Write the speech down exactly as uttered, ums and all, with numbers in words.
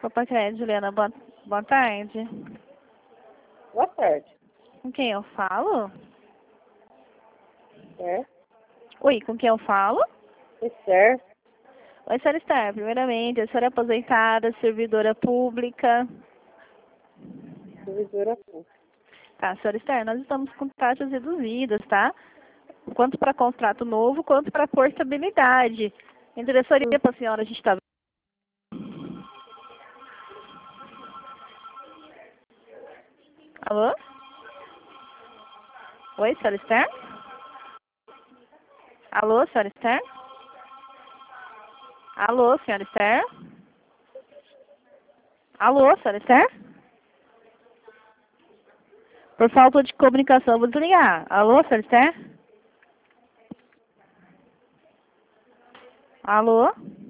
Opa, Crédito, Juliana, boa, boa tarde. Boa tarde. Com quem eu falo? É? Oi, com quem eu falo? Esther? Oi, senhora Esther. Primeiramente, a senhora é aposentada, servidora pública. Servidora pública. Tá, senhora Esther, nós estamos com taxas reduzidas, tá? Quanto para contrato novo, quanto para portabilidade. Interessaria Hum. para a senhora, a gente está... Alô? Oi, senhora Esther? Alô, senhora Esther? Alô, senhora Esther? Alô, senhora Esther? Por falta de comunicação, vou desligar. Alô, senhora Esther? Alô?